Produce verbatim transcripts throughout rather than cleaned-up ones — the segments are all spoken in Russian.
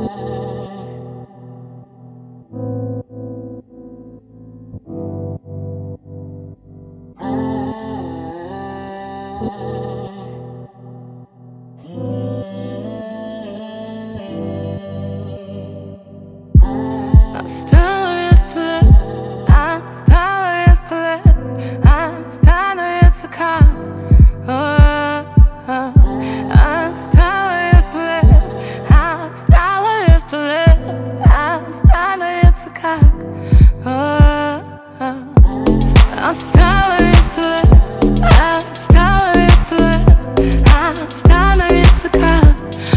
Осталось лет, осталось лет, останется как. Осталось лет, осталось лет, останется как. Осталось лет, осталось лет, останется как.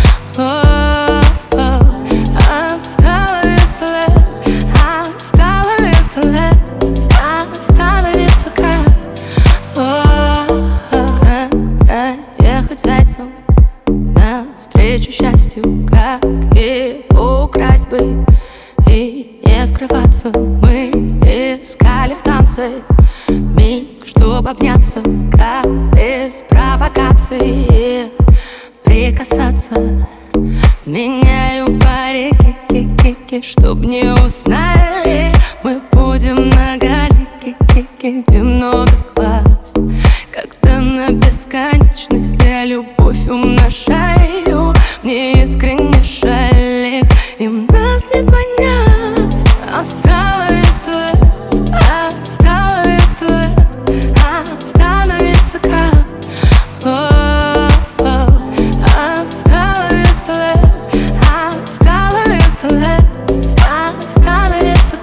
Зайцем навстречу счастью, как и украсть бы и не скрываться. Мы искали в танце миг, чтоб обняться, как без провокации прикасаться. Меняю парики, ки-ки-ки, чтоб не узнали. Мы будем многолики, ки-ки, где много глаз. Когда на бесконечность я любовь умножаю, мне искренне жаль их, им нас не понять. Осталось лет, осталось лет, остановится как. Осталось лет, осталось лет, остановится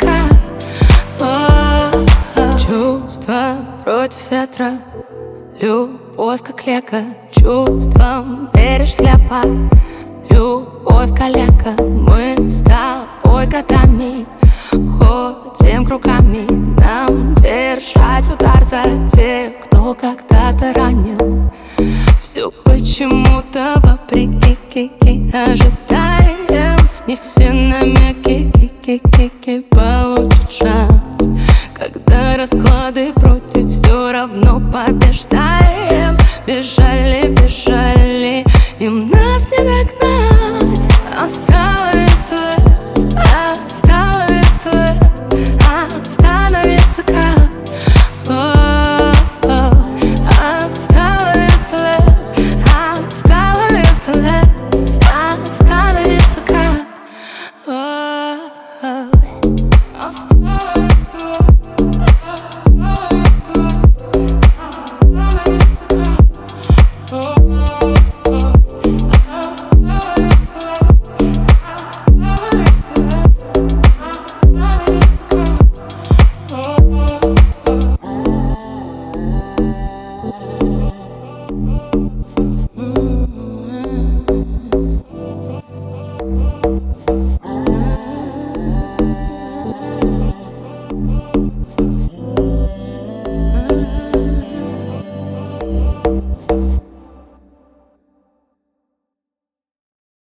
как. Чувства против ветра, любовь как лека, чувством веришь слепо. Любовь калека, мы с тобой годами ходим кругами. Нам держать удар за тех, кто когда-то ранен. Все почему-то вопреки ки-ки ожидаем. Не все намеки ки-ки-ки-ки получат шанс. Когда расклады против, все равно побеждаем. Бежали, бежали, им нас не